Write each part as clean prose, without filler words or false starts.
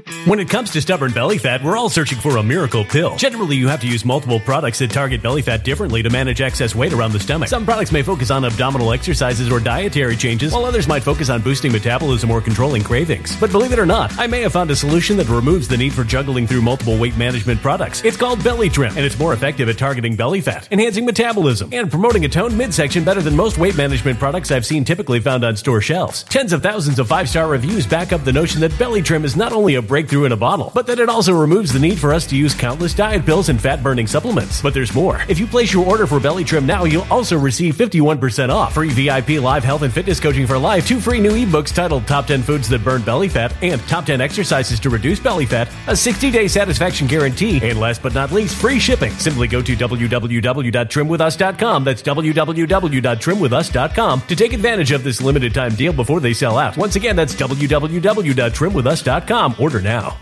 When it comes to stubborn belly fat, we're all searching for a miracle pill. Generally, you have to use multiple products that target belly fat differently to manage excess weight around the stomach. Some products may focus on abdominal exercises or dietary changes, while others might focus on boosting metabolism or controlling cravings. But believe it or not, I may have found a solution that removes the need for juggling through multiple weight management products. It's called Belly Trim, and it's more effective at targeting belly fat, enhancing metabolism, and promoting a toned midsection better than most weight management products I've seen typically found on store shelves. Tens of thousands of 5-star reviews back up the notion that Belly Trim is not only a breakthrough in a bottle, but that it also removes the need for us to use countless diet pills and fat-burning supplements. But there's more. If you place your order for Belly Trim now, you'll also receive 51% off, free VIP live health and fitness coaching for life, 2 free new ebooks titled Top 10 Foods That Burn Belly Fat and Top 10 Exercises to Reduce Belly Fat, a 60-day satisfaction guarantee, and last but not least, free shipping. Simply go to www.trimwithus.com. That's www.trimwithus.com to take advantage of this limited time deal before they sell out. Once again, that's www.trimwithus.com. Order now.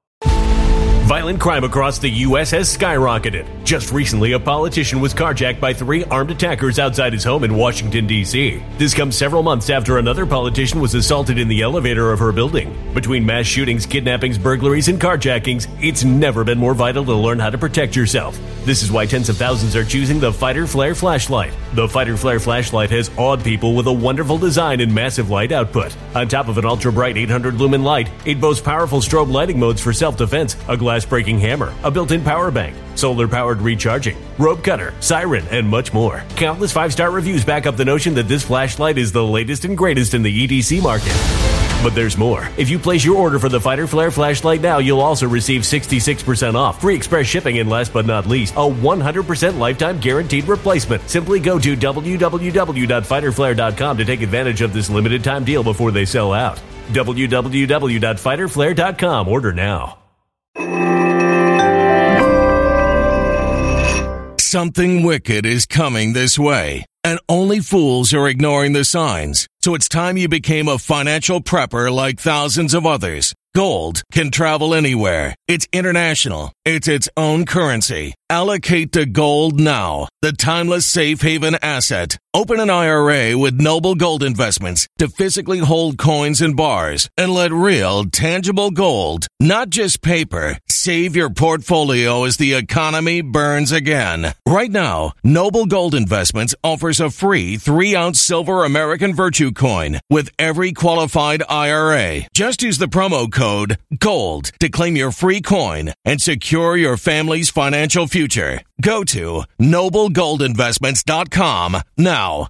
Violent crime across the U.S. has skyrocketed. Just recently, a politician was carjacked by 3 armed attackers outside his home in Washington, D.C. This comes several months after another politician was assaulted in the elevator of her building. Between mass shootings, kidnappings, burglaries, and carjackings, it's never been more vital to learn how to protect yourself. This is why tens of thousands are choosing the Fighter Flare flashlight. The Fighter Flare flashlight has awed people with a wonderful design and massive light output. On top of an ultra-bright 800-lumen light, it boasts powerful strobe lighting modes for self-defense, a glass-breaking hammer, a built-in power bank, solar-powered recharging, rope cutter, siren, and much more. Countless 5-star reviews back up the notion that this flashlight is the latest and greatest in the EDC market. But there's more. If you place your order for the Fighter Flare flashlight now, you'll also receive 66% off, free express shipping, and last but not least, a 100% lifetime guaranteed replacement. Simply go to www.fighterflare.com to take advantage of this limited time deal before they sell out. www.fighterflare.com. Order now. Something wicked is coming this way, and only fools are ignoring the signs. So it's time you became a financial prepper like thousands of others. Gold can travel anywhere. It's international. It's its own currency. Allocate to gold now, the timeless safe haven asset. Open an IRA with Noble Gold Investments to physically hold coins and bars and let real, tangible gold, not just paper, save your portfolio as the economy burns again. Right now, Noble Gold Investments offers a free 3-ounce silver American Virtue coin with every qualified IRA. Just use the promo code GOLD to claim your free coin and secure your family's financial future. Go to noblegoldinvestments.com now.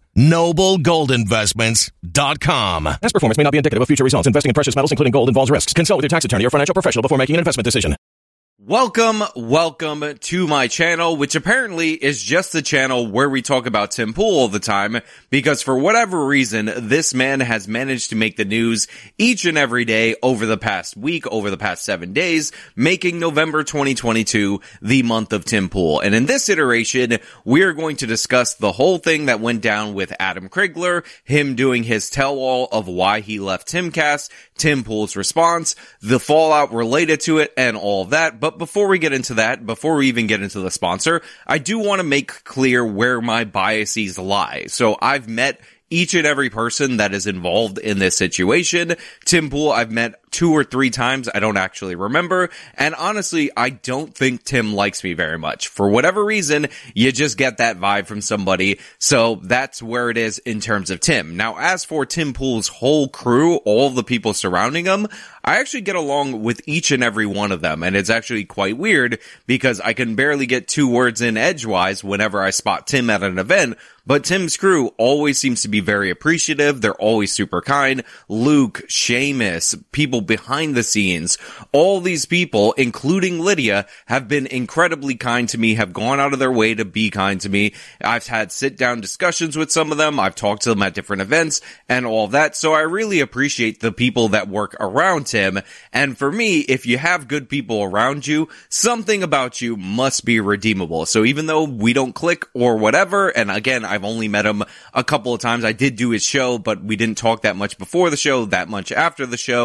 noblegoldinvestments.com. Past performance may not be indicative of future results. Investing in precious metals, including gold, involves risks. Consult with your tax attorney or financial professional before making an investment decision. Welcome to my channel, which apparently is just the channel where we talk about Tim Pool all the time, because for whatever reason, this man has managed to make the news each and every day over the past week, over the past 7 days, making November 2022 the month of Tim Pool. And in this iteration, we are going to discuss the whole thing that went down with Adam Crigler, him doing his tell-all of why he left Timcast, Tim Pool's response, the fallout related to it, and all of that. But before we get into that, before we even get into the sponsor, I do want to make clear where my biases lie. So I've met each and every person that is involved in this situation. Tim Pool, I've met 2 or 3 times. I don't actually remember. And honestly, I don't think Tim likes me very much. For whatever reason, you just get that vibe from somebody. So that's where it is in terms of Tim. Now, as for Tim Pool's whole crew, all of the people surrounding him, I actually get along with each and every one of them. And it's actually quite weird because I can barely get 2 words in edgewise whenever I spot Tim at an event. But Tim's crew always seems to be very appreciative. They're always super kind. Luke, Seamus, people behind the scenes, all these people, including Lydia, have been incredibly kind to me, have gone out of their way to be kind to me. I've had sit-down discussions with some of them. I've talked to them at different events and all that. So I really appreciate the people that work around Tim. And for me, if you have good people around you, something about you must be redeemable. So even though we don't click or whatever, and again, I've only met him a couple of times. I did do his show, but we didn't talk that much before the show, that much after the show,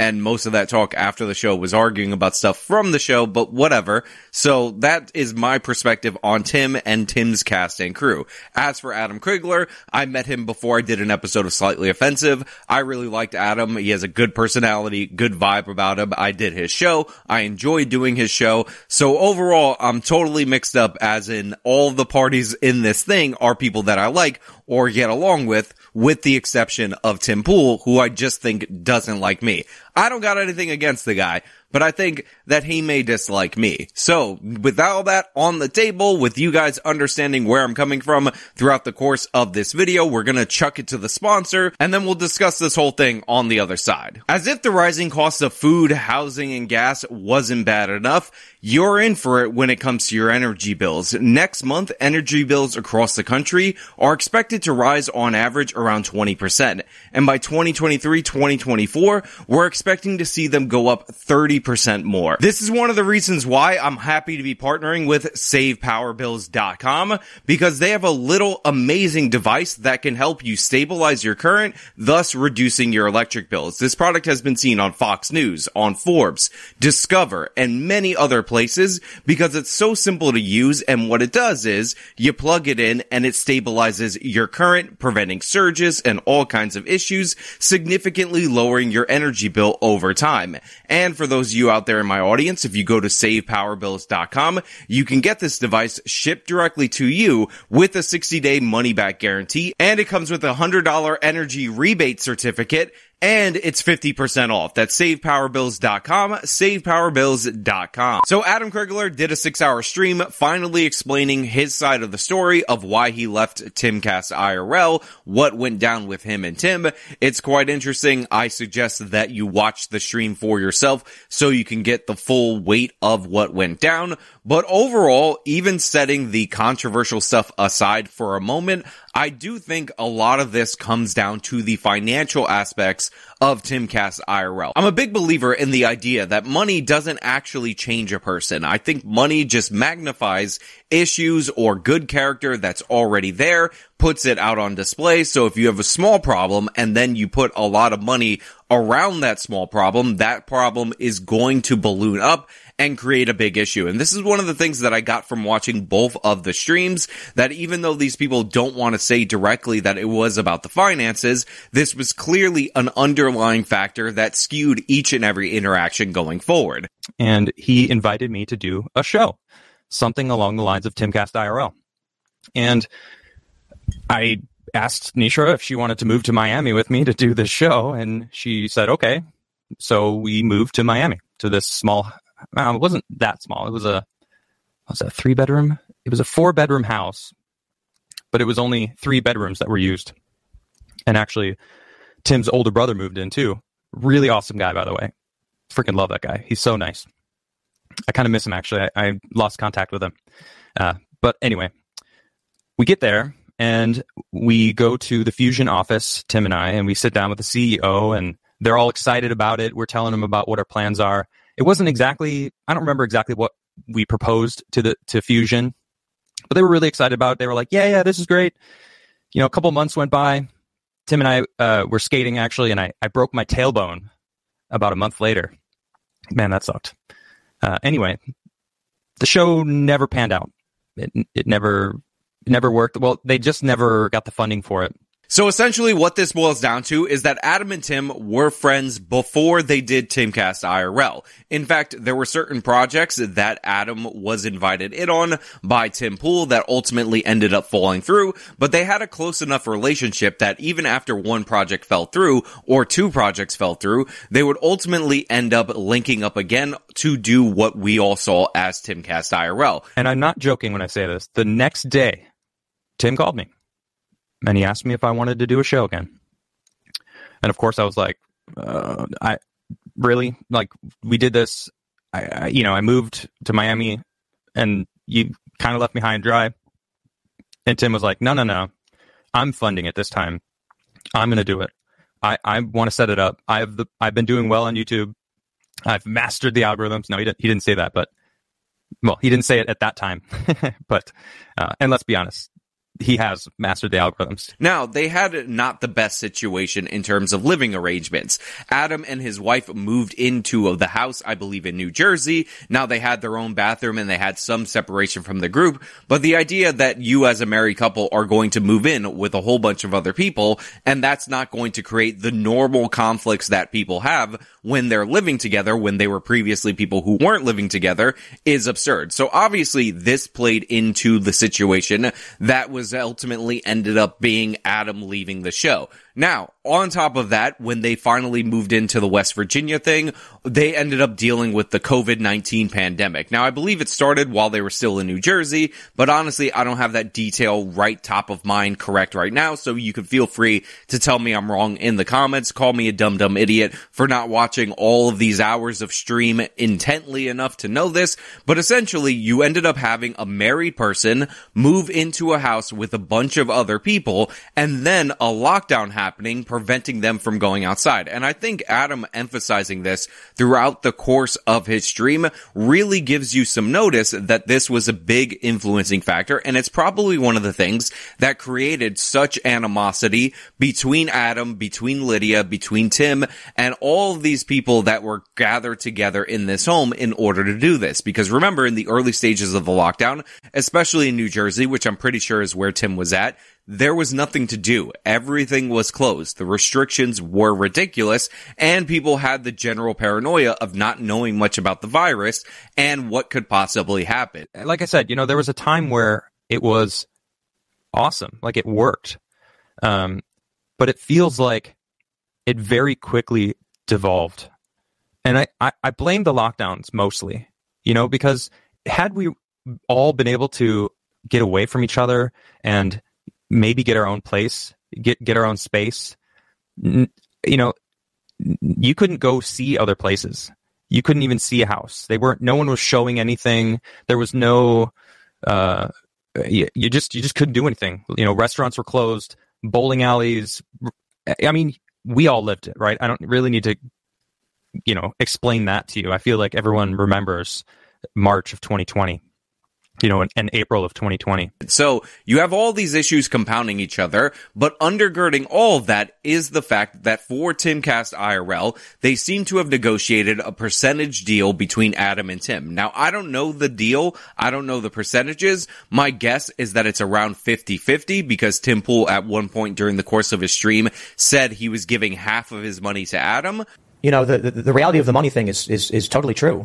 and most of that talk after the show was arguing about stuff from the show, but whatever. So that is my perspective on Tim and Tim's cast and crew. As for Adam Crigler, I met him before I did an episode of Slightly Offensive. I really liked Adam. He has a good personality, good vibe about him. I did his show. I enjoyed doing his show. So overall, I'm totally mixed up, as in all the parties in this thing are people that I like or get along with the exception of Tim Pool, who I just think doesn't like me. I don't got anything against the guy, but I think that he may dislike me. So, with all that on the table, with you guys understanding where I'm coming from throughout the course of this video, we're gonna chuck it to the sponsor, and then we'll discuss this whole thing on the other side. As if the rising cost of food, housing, and gas wasn't bad enough, you're in for it when it comes to your energy bills. Next month, energy bills across the country are expected to rise on average around 20%. And by 2023-2024, we're expecting to see them go up 30% more. This is one of the reasons why I'm happy to be partnering with SavePowerBills.com, because they have a little amazing device that can help you stabilize your current, thus reducing your electric bills. This product has been seen on Fox News, on Forbes, Discover, and many other places because it's so simple to use, and what it does is you plug it in and it stabilizes your current, preventing surges and all kinds of issues, significantly lowering your energy bill over time. And for those of you out there in my audience, if you go to SavePowerBills.com, you can get this device shipped directly to you with a 60-day money-back guarantee, and it comes with a $100 energy rebate certificate, and it's 50% off. That's SavePowerBills.com, SavePowerBills.com. So Adam Crigler did a 6-hour stream finally explaining his side of the story of why he left Timcast IRL, what went down with him and Tim. It's quite interesting. I suggest that you watch the stream for yourself so you can get the full weight of what went down. But overall, even setting the controversial stuff aside for a moment, I do think a lot of this comes down to the financial aspects of Timcast IRL. I'm a big believer in the idea that money doesn't actually change a person. I think money just magnifies issues or good character that's already there, puts it out on display. So if you have a small problem and then you put a lot of money around that small problem, that problem is going to balloon up and create a big issue. And this is one of the things that I got from watching both of the streams, that even though these people don't want to say directly that it was about the finances, this was clearly an underlying factor that skewed each and every interaction going forward. And he invited me to do a show, something along the lines of Timcast IRL. And I asked Nisha if she wanted to move to Miami with me to do this show, and she said, okay. So we moved to Miami, to this small, it wasn't that small. It was a 3-bedroom? It was a 4-bedroom house, but it was only 3 bedrooms that were used. And actually, Tim's older brother moved in too. Really awesome guy, by the way. Freaking love that guy. He's so nice. I kind of miss him, actually. I lost contact with him. But anyway, we get there and we go to the Fusion office, Tim and I, and we sit down with the CEO, and they're all excited about it. We're telling them about what our plans are. It wasn't exactly, I don't remember exactly what we proposed to Fusion, but they were really excited about it. They were like, yeah, this is great. You know, a couple months went by. Tim and I were skating, actually, and I broke my tailbone about a month later. Man, that sucked. Anyway, the show never panned out. It never worked. Well, they just never got the funding for it. So essentially what this boils down to is that Adam and Tim were friends before they did Timcast IRL. In fact, there were certain projects that Adam was invited in on by Tim Pool that ultimately ended up falling through, but they had a close enough relationship that even after one project fell through or 2 projects fell through, they would ultimately end up linking up again to do what we all saw as Timcast IRL. And I'm not joking when I say this. The next day, Tim called me. And he asked me if I wanted to do a show again. And of course I was like, I really, like, we did this. I moved to Miami and you kind of left me high and dry. And Tim was like, no. I'm funding it this time. I'm going to do it. I want to set it up. I've been doing well on YouTube. I've mastered the algorithms. No, he didn't say that, but well, he didn't say it at that time. But, and let's be honest, he has mastered the algorithms. Now, they had not the best situation in terms of living arrangements. Adam and his wife moved into the house, I believe, in New Jersey. Now, they had their own bathroom and they had some separation from the group. But the idea that you as a married couple are going to move in with a whole bunch of other people, and that's not going to create the normal conflicts that people have when they're living together, when they were previously people who weren't living together, is absurd. So obviously, this played into the situation that was ultimately ended up being Adam leaving the show. Now, on top of that, when they finally moved into the West Virginia thing, they ended up dealing with the COVID-19 pandemic. Now, I believe it started while they were still in New Jersey, but honestly, I don't have that detail right top of mind correct right now, so you can feel free to tell me I'm wrong in the comments. Call me a dumb idiot for not watching all of these hours of stream intently enough to know this, but essentially, you ended up having a married person move into a house with a bunch of other people, and then a lockdown happening, preventing them from going outside. And I think Adam emphasizing this throughout the course of his stream really gives you some notice that this was a big influencing factor, and it's probably one of the things that created such animosity between Adam, between Lydia, between Tim, and all of these people that were gathered together in this home in order to do this. Because remember, in the early stages of the lockdown, especially in New Jersey, which I'm pretty sure is where Tim was at, there was nothing to do. Everything was closed. The restrictions were ridiculous, and people had the general paranoia of not knowing much about the virus and what could possibly happen. Like I said, there was a time where it was awesome. Like, it worked. But it feels like it very quickly devolved. And I blame the lockdowns mostly, because had we all been able to get away from each other and maybe get our own place, get our own space, you couldn't go see other places. You couldn't even see a house. No one was showing anything. There was no, you just couldn't do anything. Restaurants were closed, bowling alleys. I mean, we all lived it, right? I don't really need to, explain that to you. I feel like everyone remembers March of 2020. In April of 2020. So you have all these issues compounding each other, but undergirding all of that is the fact that for Timcast IRL, they seem to have negotiated a percentage deal between Adam and Tim. Now, I don't know the deal. I don't know the percentages. My guess is that it's around 50-50 because Tim Pool at one point during the course of his stream said he was giving half of his money to Adam. The reality of the money thing is totally true.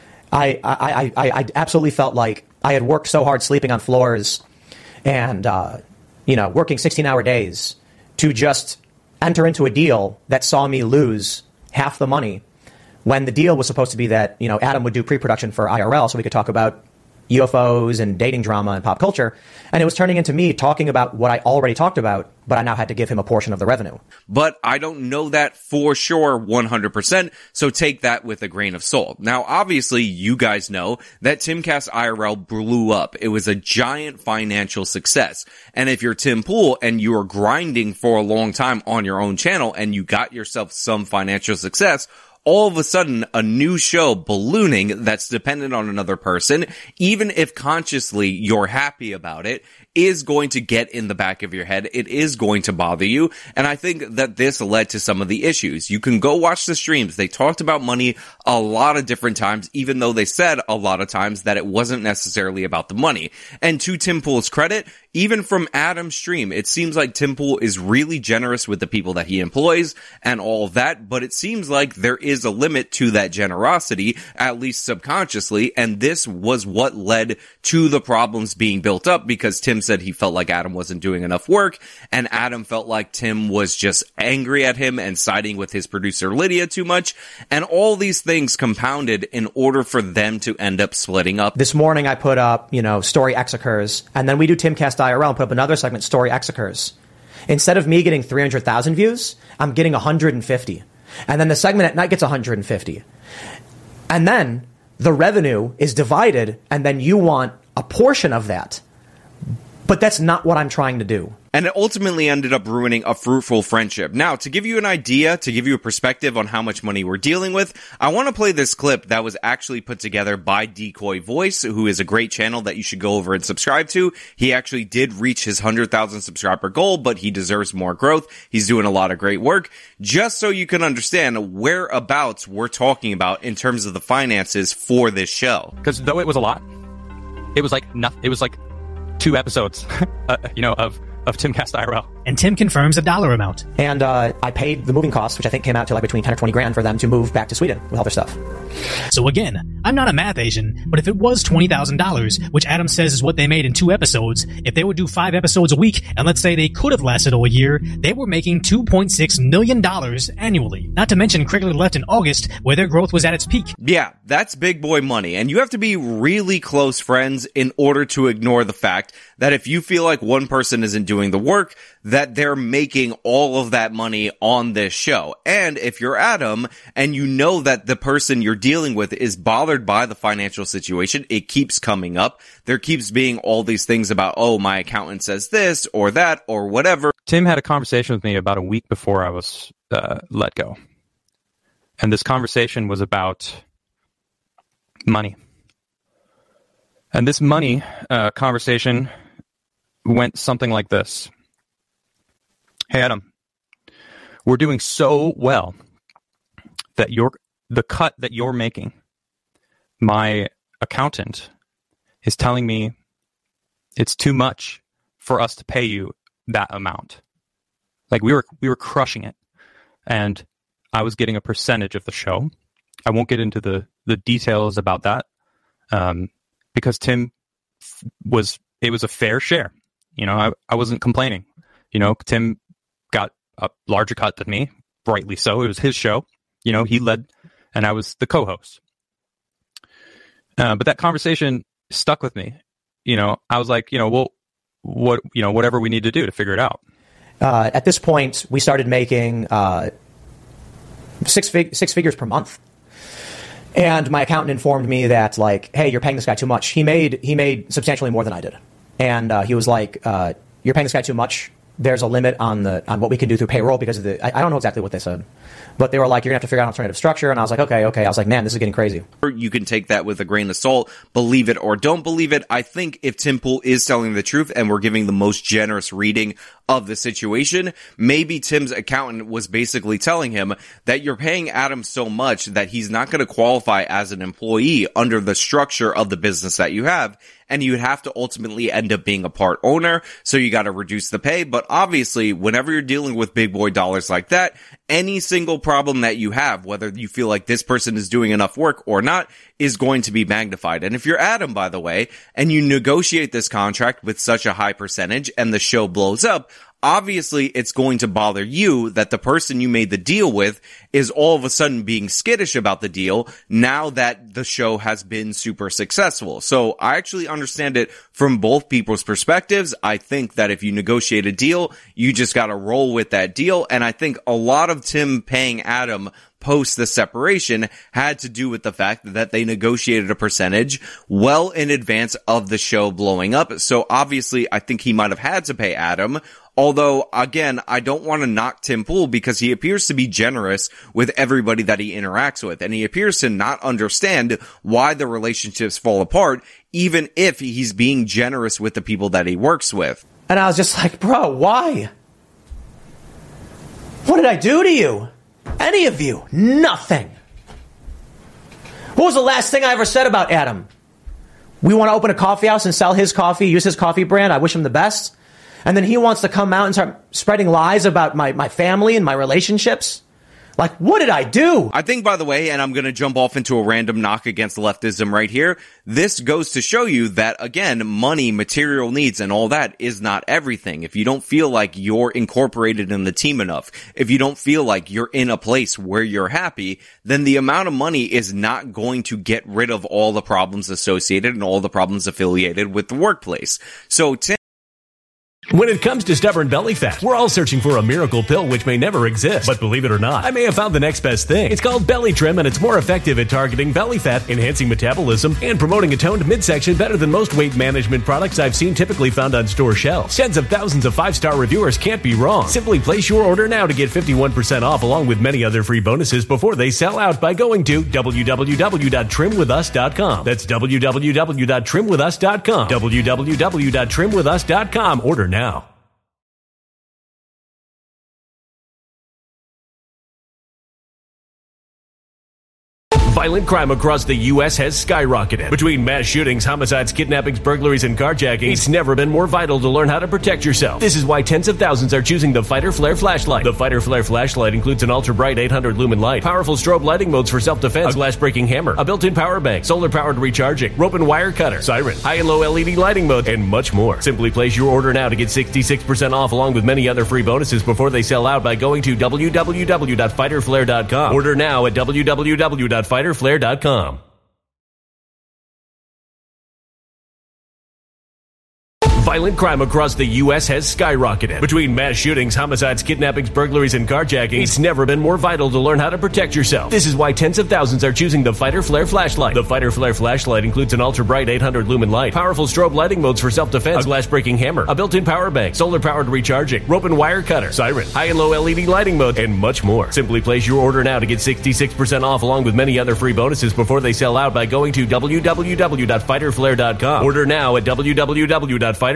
I absolutely felt like I had worked so hard sleeping on floors and, working 16-hour days to just enter into a deal that saw me lose half the money when the deal was supposed to be that, Adam would do pre-production for IRL so we could talk about UFOs and dating drama and pop culture. And it was turning into me talking about what I already talked about, but I now had to give him a portion of the revenue. But I don't know that for sure 100%, so take that with a grain of salt. Now, obviously, you guys know that Timcast IRL blew up. It was a giant financial success. And if you're Tim Pool and you are grinding for a long time on your own channel and you got yourself some financial success, all of a sudden, a new show ballooning that's dependent on another person, even if consciously you're happy about it, is going to get in the back of your head. It is going to bother you. And I think that this led to some of the issues. You can go watch the streams. They talked about money a lot of different times, even though they said a lot of times that it wasn't necessarily about the money. And to Tim Pool's credit, even from Adam's stream, it seems like Tim Pool is really generous with the people that he employs and all of that, but it seems like there is a limit to that generosity, at least subconsciously, and this was what led to the problems being built up because Tim said he felt like Adam wasn't doing enough work, and Adam felt like Tim was just angry at him and siding with his producer Lydia too much, and all these things compounded in order for them to end up splitting up. This morning I put up, Story X occurs, and then we do Timcast IRL and put up another segment, Story X occurs. Instead of me getting 300,000 views, I'm getting 150. And then the segment at night gets 150. And then the revenue is divided, and then you want a portion of that. But that's not what I'm trying to do. And it ultimately ended up ruining a fruitful friendship. Now, to give you an idea, to give you a perspective on how much money we're dealing with, I want to play this clip that was actually put together by Decoy Voice, who is a great channel that you should go over and subscribe to. He actually did reach his 100,000 subscriber goal, but he deserves more growth. He's doing a lot of great work. Just so you can understand whereabouts we're talking about in terms of the finances for this show. Because though it was a lot, it was like nothing. It was like 2 episodes, of Timcast IRL. And Tim confirms a dollar amount. And I paid the moving costs, which I think came out to like between 10 or 20 grand for them to move back to Sweden with all their stuff. So again, I'm not a math Asian, but if it was $20,000, which Adam says is what they made in 2 episodes, if they would do 5 episodes a week, and let's say they could have lasted all year, they were making $2.6 million annually. Not to mention Crickler left in August, where their growth was at its peak. Yeah, that's big boy money. And you have to be really close friends in order to ignore the fact that if you feel like one person isn't doing the work, that they're making all of that money on this show. And if you're Adam and you know that the person you're dealing with is bothered by the financial situation, it keeps coming up. There keeps being all these things about, oh, my accountant says this or that or whatever. Tim had a conversation with me about a week before I was let go. And this conversation was about money. And this money conversation went something like this. Hey, Adam, we're doing so well that the cut that you're making, my accountant is telling me it's too much for us to pay you that amount. Like we were crushing it, and I was getting a percentage of the show. I won't get into the details about that because Tim it was a fair share. I wasn't complaining. Tim got a larger cut than me, rightly so. It was his show. He led, and I was the co-host. But that conversation stuck with me. I was like, well, whatever we need to do to figure it out. At this point, we started making six figures per month. And my accountant informed me that, like, hey, you're paying this guy too much. He made substantially more than I did. And he was like, you're paying this guy too much. There's a limit on what we can do through payroll because of I don't know exactly what they said, but they were like, you're gonna have to figure out an alternative structure. And I was like, okay. I was like, man, this is getting crazy. You can take that with a grain of salt, believe it or don't believe it. I think if Tim Pool is telling the truth and we're giving the most generous reading of the situation, maybe Tim's accountant was basically telling him that you're paying Adam so much that he's not going to qualify as an employee under the structure of the business that you have. And you'd have to ultimately end up being a part owner, so you got to reduce the pay. But obviously, whenever you're dealing with big boy dollars like that, any single problem that you have, whether you feel like this person is doing enough work or not, is going to be magnified. And if you're Adam, by the way, and you negotiate this contract with such a high percentage and the show blows up, obviously it's going to bother you that the person you made the deal with is all of a sudden being skittish about the deal now that the show has been super successful. So I actually understand it from both people's perspectives. I think that if you negotiate a deal, you just got to roll with that deal. And I think a lot of Tim paying Adam post the separation had to do with the fact that they negotiated a percentage well in advance of the show blowing up. So obviously I think he might have had to pay Adam. Although, again, I don't want to knock Tim Pool because he appears to be generous with everybody that he interacts with. And he appears to not understand why the relationships fall apart, even if he's being generous with the people that he works with. And I was just like, bro, why? What did I do to you? Any of you? Nothing. What was the last thing I ever said about Adam? We want to open a coffee house and sell his coffee, use his coffee brand. I wish him the best. And then he wants to come out and start spreading lies about my family and my relationships. Like, what did I do? I think, by the way, and I'm going to jump off into a random knock against leftism right here, this goes to show you that, again, money, material needs, and all that is not everything. If you don't feel like you're incorporated in the team enough, if you don't feel like you're in a place where you're happy, then the amount of money is not going to get rid of all the problems associated and all the problems affiliated with the workplace. So, Tim... When it comes to stubborn belly fat, we're all searching for a miracle pill which may never exist. But believe it or not, I may have found the next best thing. It's called Belly Trim, and it's more effective at targeting belly fat, enhancing metabolism, and promoting a toned midsection better than most weight management products I've seen typically found on store shelves. Tens of thousands of 5-star reviewers can't be wrong. Simply place your order now to get 51% off along with many other free bonuses before they sell out by going to www.trimwithus.com. That's www.trimwithus.com. www.trimwithus.com. Order now. Violent crime across the U.S. has skyrocketed. Between mass shootings, homicides, kidnappings, burglaries, and carjacking, it's never been more vital to learn how to protect yourself. This is why tens of thousands are choosing the Fighter Flare flashlight. The Fighter Flare flashlight includes an ultra-bright 800 lumen light, powerful strobe lighting modes for self-defense, a glass-breaking hammer, a built-in power bank, solar-powered recharging, rope and wire cutter, siren, high and low LED lighting mode, and much more. Simply place your order now to get 66% off along with many other free bonuses before they sell out by going to www.fighterflare.com. Order now at www.fighterflare.com. Violent crime across the U.S. has skyrocketed. Between mass shootings, homicides, kidnappings, burglaries, and carjacking, it's never been more vital to learn how to protect yourself. This is why tens of thousands are choosing the Fighter Flare flashlight. The Fighter Flare flashlight includes an ultra-bright 800 lumen light, powerful strobe lighting modes for self-defense, a glass-breaking hammer, a built-in power bank, solar-powered recharging, rope and wire cutter, siren, high and low LED lighting mode, and much more. Simply place your order now to get 66% off along with many other free bonuses before they sell out by going to www.fighterflare.com. Order now at www.fighterflare.com.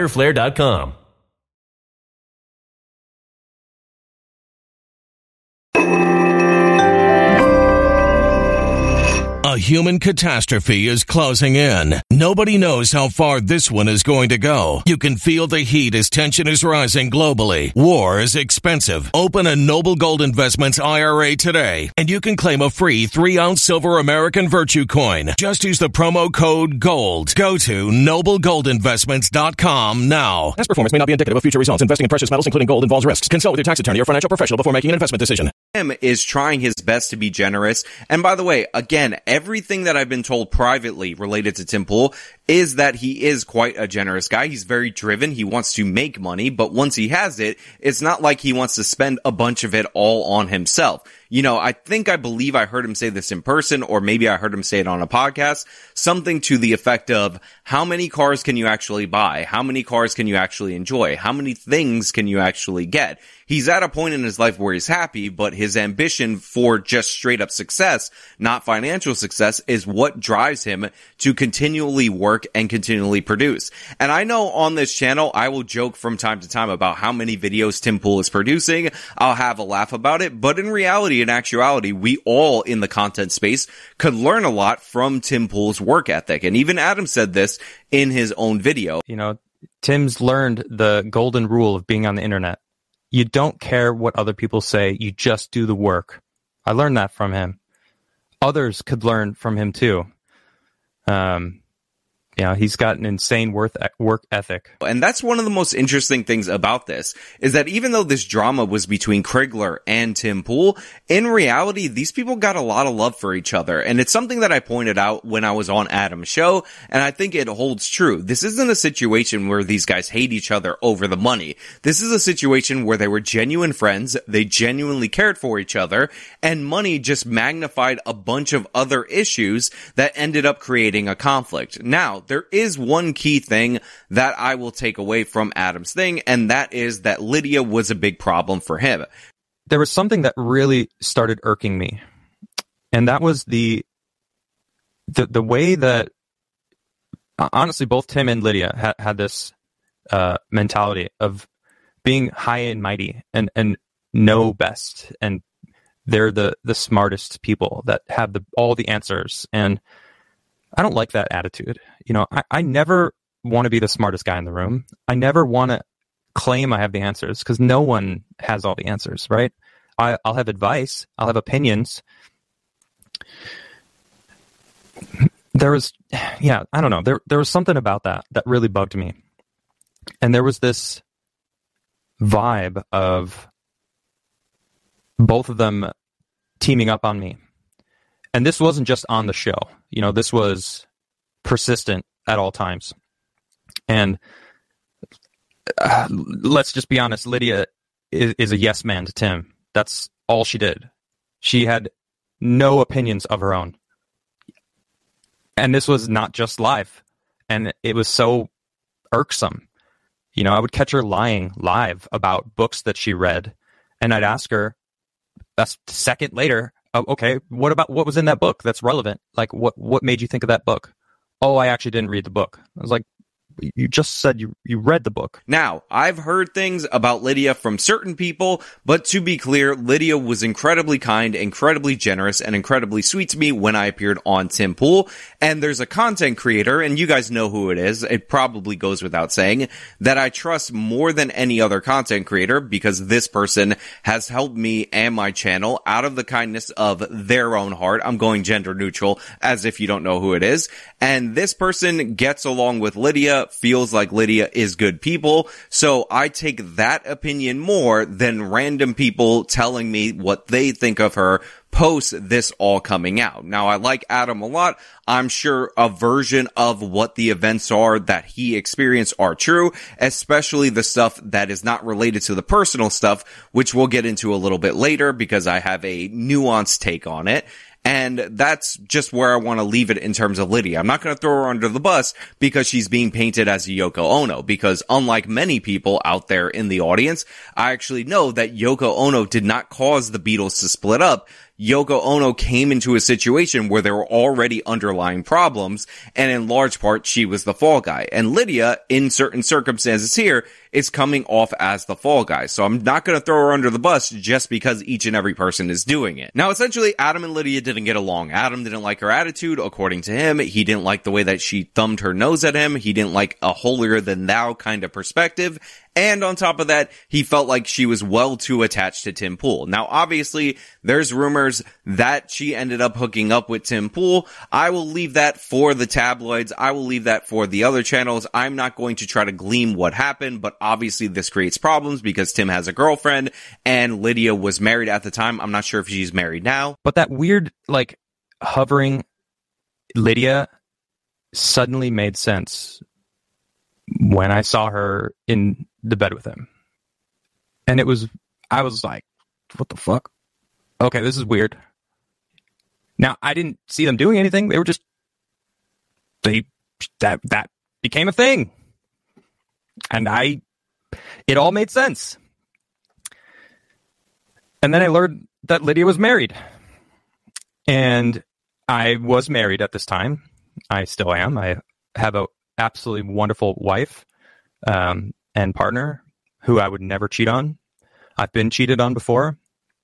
A human catastrophe is closing in. Nobody knows how far this one is going to go. You can feel the heat as tension is rising globally. War is expensive. Open a Noble Gold Investments IRA today, and you can claim a free 3-ounce silver American Virtue coin. Just use the promo code GOLD. Go to noblegoldinvestments.com now. Past performance may not be indicative of future results. Investing in precious metals, including gold, involves risks. Consult with your tax attorney or financial professional before making an investment decision. Him is trying his best to be generous. And by the way, again, everything that I've been told privately related to Tim Pool is that he is quite a generous guy. He's very driven. He wants to make money, but once he has it, it's not like he wants to spend a bunch of it all on himself. You know, I believe I heard him say this in person, or maybe I heard him say it on a podcast, something to the effect of, how many cars can you actually buy? How many cars can you actually enjoy? How many things can you actually get? He's at a point in his life where he's happy, but his ambition for just straight up success, not financial success, is what drives him to continually work and continually produce. And I know on this channel, I will joke from time to time about how many videos Tim Pool is producing. I'll have a laugh about it, but in reality, in actuality, we all in the content space could learn a lot from Tim Pool's work ethic. And even Adam said this in his own video. You know, Tim's learned the golden rule of being on the internet. You don't care what other people say, you just do the work. I learned that from him. Others could learn from him too. Yeah, he's got an insane work ethic. And that's one of the most interesting things about this, is that even though this drama was between Crigler and Tim Pool, in reality, these people got a lot of love for each other. And it's something that I pointed out when I was on Adam's show, and I think it holds true. This isn't a situation where these guys hate each other over the money. This is a situation where they were genuine friends, they genuinely cared for each other, and money just magnified a bunch of other issues that ended up creating a conflict. Now, there is one key thing that I will take away from Adam's thing, and that is that Lydia was a big problem for him. There was something that really started irking me, and that was the way that, honestly, both Tim and Lydia had this mentality of being high and mighty and know best, and they're the smartest people that have all the answers. And I don't like that attitude. You know, I never want to be the smartest guy in the room. I never want to claim I have the answers, because no one has all the answers, right? I'll have advice. I'll have opinions. There was, I don't know. There was something about that really bugged me. And there was this vibe of both of them teaming up on me. And this wasn't just on the show. You know, this was persistent at all times. And let's just be honest. Lydia is a yes man to Tim. That's all she did. She had no opinions of her own. And this was not just live. And it was so irksome. You know, I would catch her lying live about books that she read. And I'd ask her a second later, oh, okay, what was in that book that's relevant? Like, what made you think of that book? Oh, I actually didn't read the book. I was like, you just said you read the book. Now, I've heard things about Lydia from certain people, but to be clear, Lydia was incredibly kind, incredibly generous, and incredibly sweet to me when I appeared on Tim Pool. And there's a content creator, and you guys know who it is, it probably goes without saying, that I trust more than any other content creator because this person has helped me and my channel out of the kindness of their own heart. I'm going gender neutral as if you don't know who it is. And this person gets along with Lydia, feels like Lydia is good people, so I take that opinion more than random people telling me what they think of her post this all coming out. Now, I like Adam a lot. I'm sure a version of what the events are that he experienced are true, especially the stuff that is not related to the personal stuff, which we'll get into a little bit later because I have a nuanced take on it. And that's just where I want to leave it in terms of Lydia. I'm not going to throw her under the bus because she's being painted as a Yoko Ono, because unlike many people out there in the audience, I actually know that Yoko Ono did not cause the Beatles to split up. Yoko Ono came into a situation where there were already underlying problems, and in large part, she was the fall guy. And Lydia, in certain circumstances here, is coming off as the fall guy. So I'm not going to throw her under the bus just because each and every person is doing it. Now, essentially, Adam and Lydia didn't get along. Adam didn't like her attitude, according to him. He didn't like the way that she thumbed her nose at him. He didn't like a holier-than-thou kind of perspective. And on top of that, he felt like she was well too attached to Tim Pool. Now, obviously, there's rumors that she ended up hooking up with Tim Pool. I will leave that for the tabloids. I will leave that for the other channels. I'm not going to try to glean what happened, but obviously this creates problems because Tim has a girlfriend and Lydia was married at the time. I'm not sure if she's married now. But that weird, like, hovering Lydia suddenly made sense when I saw her in the bed with him. And I was like, what the fuck? Okay, this is weird. Now, I didn't see them doing anything. They were just, that became a thing. And it all made sense. And then I learned that Lydia was married. And I was married at this time. I still am. I have a absolutely wonderful wife and partner who I would never cheat on. I've been cheated on before.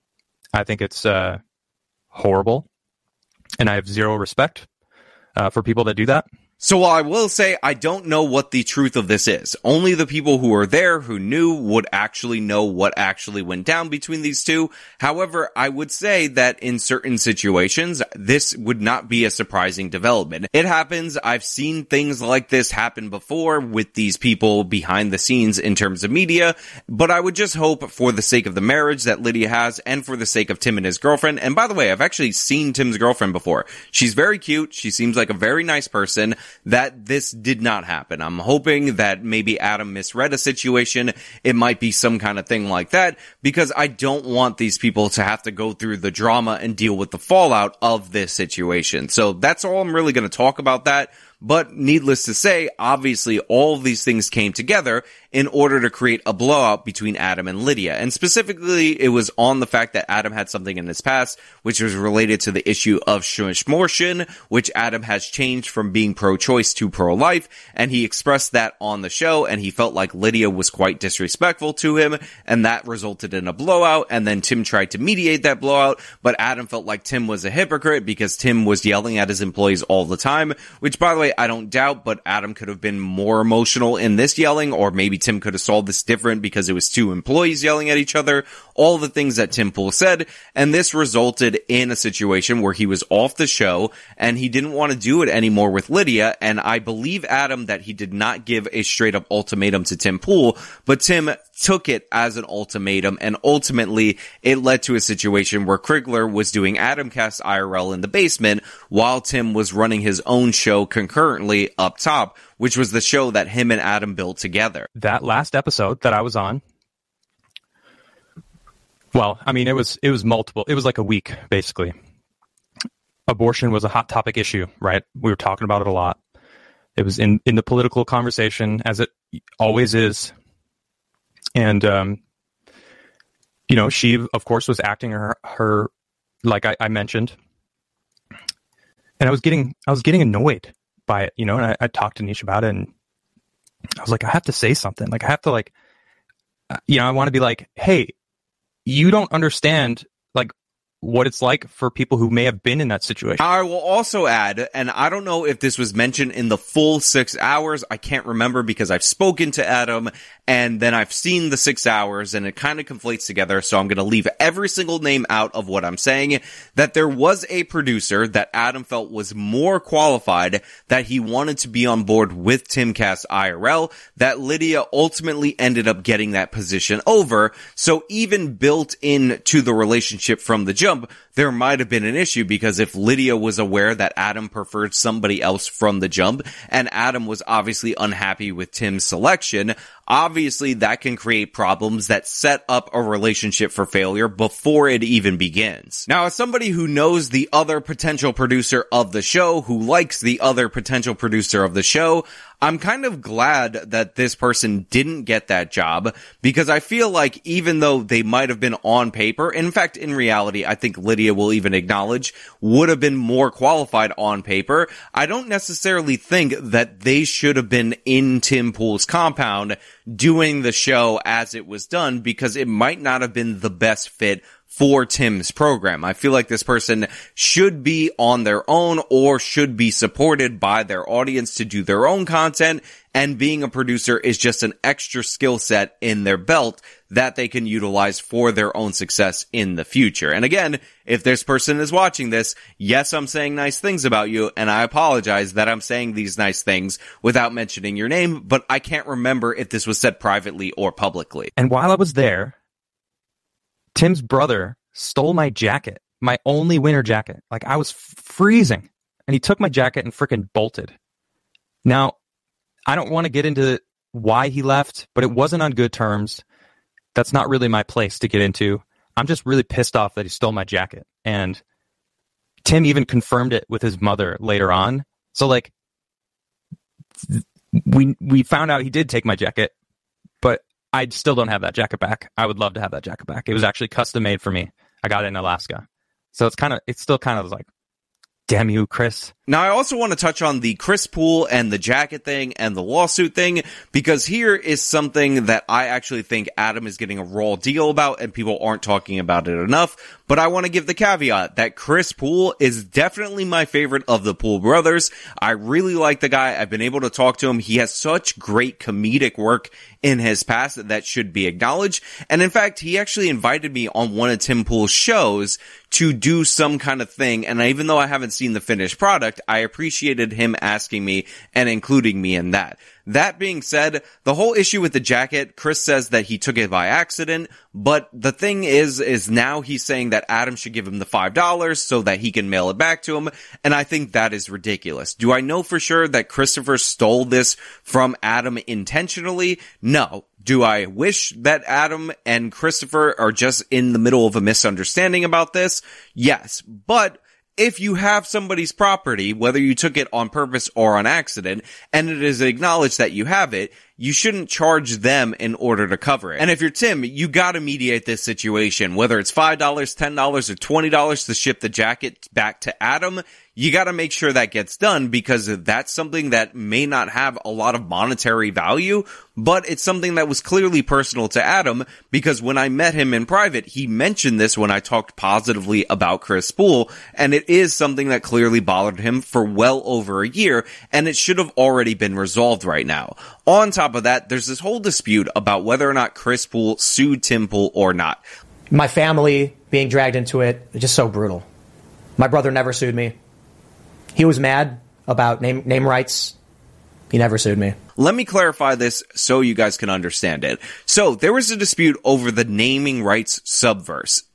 I think it's horrible, and I have zero respect for people that do that. So while I will say I don't know what the truth of this is, only the people who were there who knew would actually know what actually went down between these two. However, I would say that in certain situations, this would not be a surprising development. It happens. I've seen things like this happen before with these people behind the scenes in terms of media, but I would just hope for the sake of the marriage that Lydia has and for the sake of Tim and his girlfriend. And by the way, I've actually seen Tim's girlfriend before. She's very cute. She seems like a very nice person. That this did not happen. I'm hoping that maybe Adam misread a situation. It might be some kind of thing like that, because I don't want these people to have to go through the drama and deal with the fallout of this situation. So that's all I'm really going to talk about that. But needless to say, obviously all of these things came together in order to create a blowout between Adam and Lydia. And specifically, it was on the fact that Adam had something in his past, which was related to the issue of schmortion, which Adam has changed from being pro-choice to pro-life. And he expressed that on the show, and he felt like Lydia was quite disrespectful to him, and that resulted in a blowout. And then Tim tried to mediate that blowout, but Adam felt like Tim was a hypocrite because Tim was yelling at his employees all the time, which, by the way, I don't doubt, but Adam could have been more emotional in this yelling, or maybe Tim could have solved this different because it was two employees yelling at each other, all the things that Tim Pool said, and this resulted in a situation where he was off the show, and he didn't want to do it anymore with Lydia, and I believe Adam that he did not give a straight-up ultimatum to Tim Pool, but Tim took it as an ultimatum, and ultimately it led to a situation where Krigler was doing Adamcast IRL in the basement while Tim was running his own show concurrently currently up top, which was the show that him and Adam built together. That last episode that I was on, well, I mean, it was multiple. It was like a week, basically. Abortion was a hot topic issue, right? We were talking about it a lot. It was in the political conversation, as it always is. And, she, of course, was acting her like I mentioned. And I was getting annoyed by it, and I talked to Nish about it, and I was like, I have to say something. Like, I have to, like, I want to be like, hey, you don't understand, like, what it's like for people who may have been in that situation. I will also add, and I don't know if this was mentioned in the full 6 hours. I can't remember because I've spoken to Adam and then I've seen the 6 hours and it kind of conflates together. So I'm going to leave every single name out of what I'm saying. That there was a producer that Adam felt was more qualified, that he wanted to be on board with Timcast IRL, that Lydia ultimately ended up getting that position over. So even built into the relationship from the jump, there might have been an issue, because if Lydia was aware that Adam preferred somebody else from the jump, and Adam was obviously unhappy with Tim's selection, obviously that can create problems that set up a relationship for failure before it even begins. Now, as somebody who knows the other potential producer of the show, who likes the other potential producer of the show, I'm kind of glad that this person didn't get that job, because I feel like even though they might have been on paper, in fact, in reality, I think Lydia will even acknowledge, would have been more qualified on paper, I don't necessarily think that they should have been in Tim Pool's compound doing the show as it was done, because it might not have been the best fit for Tim's program. I feel like this person should be on their own, or should be supported by their audience to do their own content, and being a producer is just an extra skill set in their belt that they can utilize for their own success in the future. And again, if this person is watching this, yes, I'm saying nice things about you, and I apologize that I'm saying these nice things without mentioning your name, but I can't remember if this was said privately or publicly. And while I was there, Tim's brother stole my jacket, my only winter jacket. Like, I was freezing, and he took my jacket and freaking bolted. Now, I don't want to get into why he left, but it wasn't on good terms. That's not really my place to get into. I'm just really pissed off that he stole my jacket. And Tim even confirmed it with his mother later on. So, like, we found out he did take my jacket, but I still don't have that jacket back. I would love to have that jacket back. It was actually custom made for me. I got it in Alaska. So it's still kind of like, damn you, Chris. Now, I also want to touch on the Chris Pool and the jacket thing and the lawsuit thing, because here is something that I actually think Adam is getting a raw deal about, and people aren't talking about it enough. But I want to give the caveat that Chris Pool is definitely my favorite of the Pool brothers. I really like the guy. I've been able to talk to him. He has such great comedic work in his past that should be acknowledged. And in fact, he actually invited me on one of Tim Pool's shows to do some kind of thing. And even though I haven't seen the finished product, I appreciated him asking me and including me in that. That being said, the whole issue with the jacket, Chris says that he took it by accident, but the thing is now he's saying that Adam should give him the $5 so that he can mail it back to him, and I think that is ridiculous. Do I know for sure that Christopher stole this from Adam intentionally? No. Do I wish that Adam and Christopher are just in the middle of a misunderstanding about this? Yes, but if you have somebody's property, whether you took it on purpose or on accident, and it is acknowledged that you have it, you shouldn't charge them in order to cover it. And if you're Tim, you gotta mediate this situation, whether it's $5, $10, or $20 to ship the jacket back to Adam. You gotta make sure that gets done, because that's something that may not have a lot of monetary value, but it's something that was clearly personal to Adam, because when I met him in private, he mentioned this when I talked positively about Chris Pool, and it is something that clearly bothered him for well over a year, and it should have already been resolved right now. On top of that, there's this whole dispute about whether or not Chris Pool sued Tim Pool or not. My family being dragged into it, just so brutal. My brother never sued me. He was mad about name rights. He never sued me. Let me clarify this so you guys can understand it. So, there was a dispute over the naming rights subverse.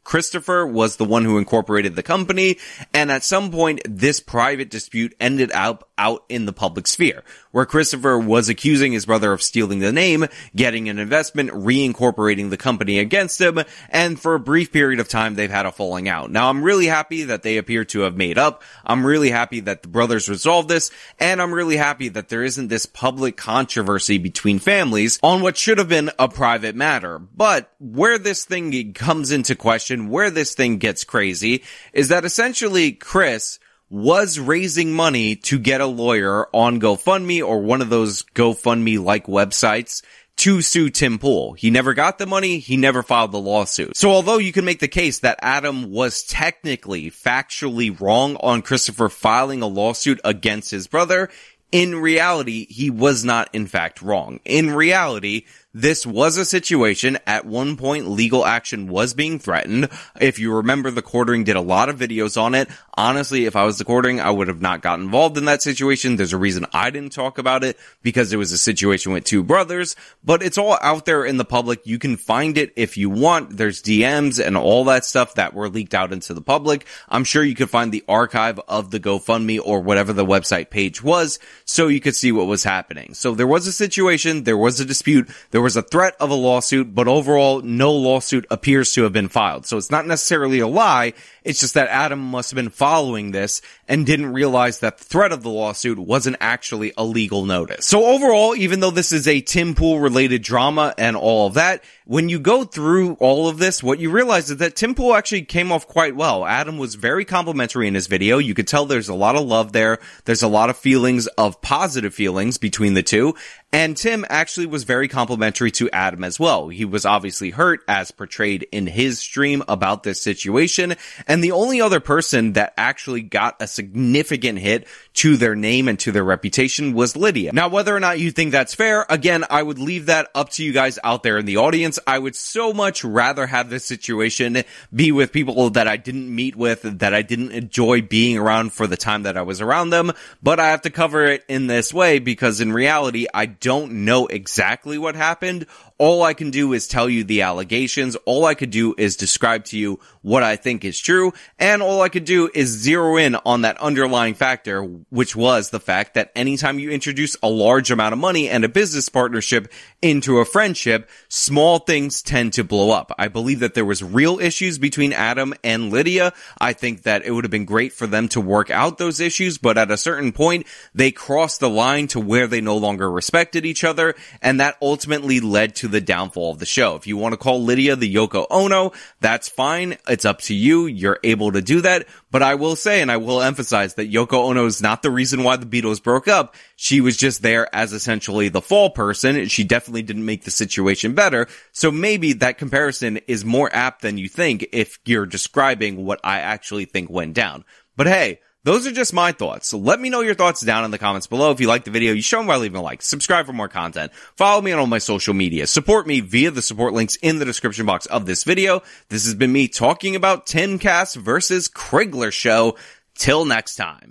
Christopher was the one who incorporated the company, and at some point, this private dispute ended up out in the public sphere, where Christopher was accusing his brother of stealing the name, getting an investment, reincorporating the company against him, and for a brief period of time, they've had a falling out. Now, I'm really happy that they appear to have made up. I'm really happy that the brothers resolved this, and I'm really happy that there isn't this public controversy between families on what should have been a private matter. But where this thing comes into question, where this thing gets crazy, is that essentially Chris was raising money to get a lawyer on GoFundMe or one of those GoFundMe-like websites to sue Tim Pool. He never got the money. He never filed the lawsuit. So although you can make the case that Adam was technically, factually wrong on Christopher filing a lawsuit against his brother, in reality, he was not in fact wrong. In reality, this was a situation. At one point, legal action was being threatened. If you remember, the Quartering did a lot of videos on it. Honestly, if I was the Quartering, I would have not got involved in that situation. There's a reason I didn't talk about it, because it was a situation with two brothers, but it's all out there in the public. You can find it if you want. There's DMs and all that stuff that were leaked out into the public. I'm sure you could find the archive of the GoFundMe or whatever the website page was, so you could see what was happening. So there was a situation, there was a dispute, there was a threat of a lawsuit, but overall, no lawsuit appears to have been filed. So it's not necessarily a lie, it's just that Adam must have been following this and didn't realize that the threat of the lawsuit wasn't actually a legal notice. So overall, even though this is a Tim Pool related drama and all of that, when you go through all of this, what you realize is that Tim Pool actually came off quite well. Adam was very complimentary in his video. You could tell there's a lot of love there. There's a lot of feelings of positive feelings between the two. And Tim actually was very complimentary to Adam as well. He was obviously hurt, as portrayed in his stream, about this situation. And the only other person that actually got a significant hit to their name and to their reputation was Lydia. Now, whether or not you think that's fair, again, I would leave that up to you guys out there in the audience. I would so much rather have this situation be with people that I didn't meet with, that I didn't enjoy being around for the time that I was around them. But I have to cover it in this way because in reality, I don't know exactly what happened. All I can do is tell you the allegations. All I could do is describe to you what I think is true. And all I could do is zero in on that underlying factor, which was the fact that anytime you introduce a large amount of money and a business partnership into a friendship, small things tend to blow up. I believe that there was real issues between Adam and Lydia. I think that it would have been great for them to work out those issues, but at a certain point, they crossed the line to where they no longer respected each other, and that ultimately led to the downfall of the show. If you want to call Lydia the Yoko Ono, that's fine. It's up to you. You're able to do that. But I will say, and I will emphasize, that Yoko Ono is not the reason why the Beatles broke up. She was just there as essentially the fall person. She definitely didn't make the situation better. So maybe that comparison is more apt than you think if you're describing what I actually think went down. But hey, those are just my thoughts. So let me know your thoughts down in the comments below. If you like the video, you show them by leaving a like. Subscribe for more content. Follow me on all my social media. Support me via the support links in the description box of this video. This has been me talking about Timcast versus Crigler show. Till next time.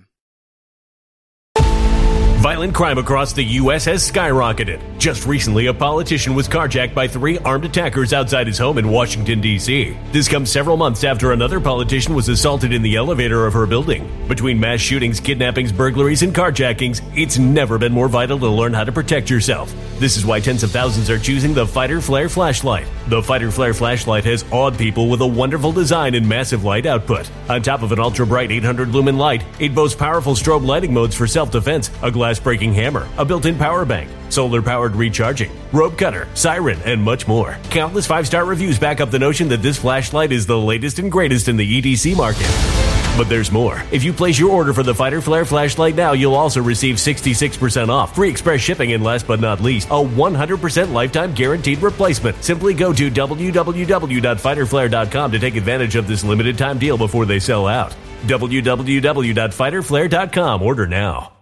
Violent crime across the U.S. has skyrocketed. Just recently, a politician was carjacked by 3 armed attackers outside his home in Washington, D.C. This comes several months after another politician was assaulted in the elevator of her building. Between mass shootings, kidnappings, burglaries, and carjackings, it's never been more vital to learn how to protect yourself. This is why tens of thousands are choosing the Fighter Flare flashlight. The Fighter Flare flashlight has awed people with a wonderful design and massive light output. On top of an ultra-bright 800 lumen light, it boasts powerful strobe lighting modes for self-defense, a glass-breaking hammer, a built-in power bank, solar-powered recharging, rope cutter, siren, and much more. Countless 5-star reviews back up the notion that this flashlight is the latest and greatest in the EDC market. But there's more. If you place your order for the Fighter Flare flashlight now, you'll also receive 66% off, free express shipping, and last but not least, a 100% lifetime guaranteed replacement. Simply go to www.fighterflare.com to take advantage of this limited time deal before they sell out. www.fighterflare.com. Order now.